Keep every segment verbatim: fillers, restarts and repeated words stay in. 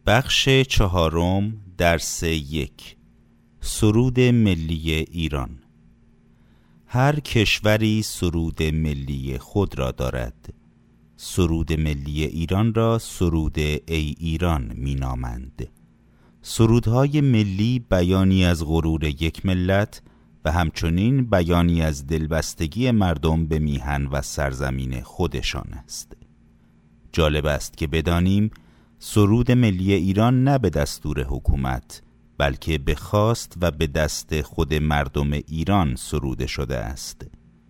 بخش چهارم، درس یک. سرود ملی ایران. هر کشوری سرود ملی خود را دارد. سرود ملی ایران را سرود ای ایران می نامند. سرودهای ملی بیانی از غرور یک ملت و همچنین بیانی از دلبستگی مردم به میهن و سرزمین خودشان است. جالب است که بدانیم سرود ملی ایران نه به دستور حکومت بلکه به خواست و به دست خود مردم ایران سروده شده است.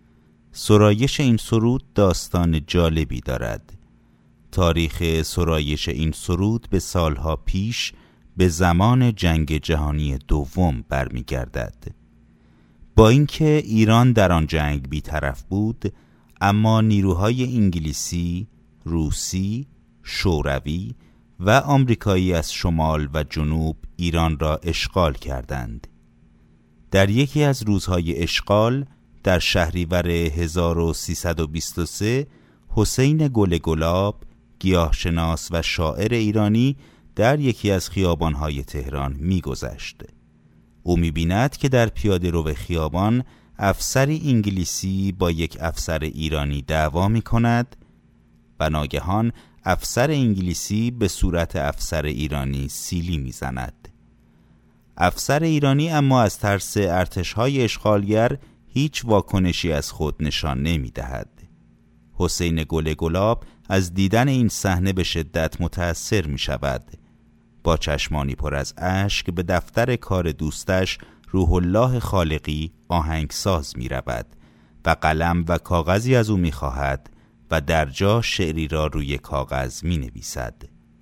سرایش این سرود داستان جالبی دارد. تاریخ سرایش این سرود به سالها پیش به زمان جنگ جهانی دوم برمیگردد. با اینکه ایران در آن جنگ بی‌طرف بود، اما نیروهای انگلیسی، روسی، شوروی و آمریکایی از شمال و جنوب ایران را اشغال کردند. در یکی از روزهای اشغال در شهریور هزار و سیصد و بیست و سه حسین گل گلاب، گیاهشناس و شاعر ایرانی در یکی از خیابان‌های تهران می‌گذشت. او می‌بیند که در پیاده‌رو خیابان افسری انگلیسی با یک افسر ایرانی دعوا می‌کند و ناگهان افسر انگلیسی به صورت افسر ایرانی سیلی می‌زند. افسر ایرانی اما از ترس ارتش‌های اشغالگر هیچ واکنشی از خود نشان نمی‌دهد. حسین گل گلاب از دیدن این صحنه به شدت متأثر می‌شود. با چشمانی پر از اشک به دفتر کار دوستش روح الله خالقی آهنگساز می‌رود و قلم و کاغذی از او می‌خواهد و در جا شعری را روی کاغذ می‌نویسد.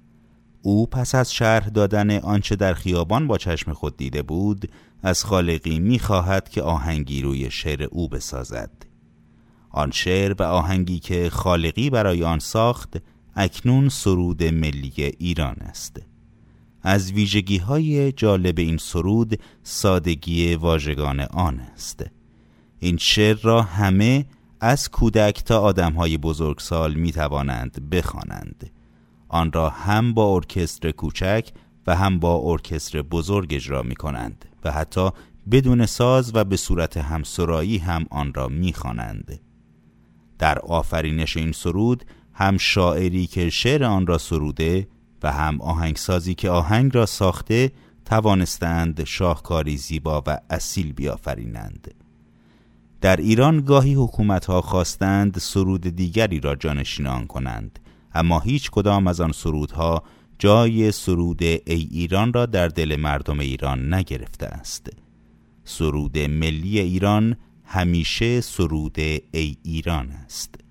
او پس از شرح دادن آنچه در خیابان با چشم خود دیده بود، از خالقی می‌خواهد که آهنگی روی شعر او بسازد. آن شعر و آهنگی که خالقی برای آن ساخت اکنون سرود ملی ایران است. از ویژگی‌های جالب این سرود سادگی واژگان آن است. این شعر را همه از کودک تا آدم‌های بزرگسال می‌توانند بخوانند. آن را هم با ارکستر کوچک و هم با ارکستر بزرگ اجرا می‌کنند و حتی بدون ساز و به صورت همسرایی هم آن را می‌خوانند. در آفرینش این سرود هم شاعری که شعر آن را سروده و هم آهنگسازی که آهنگ را ساخته توانستند شاهکاری زیبا و اصیل بیافرینند. در ایران گاهی حکومت‌ها خواستند سرود دیگری را جانشینان کنند، اما هیچ کدام از آن سرودها جای سرود ای ایران را در دل مردم ایران نگرفته است. سرود ملی ایران همیشه سرود ای ایران است.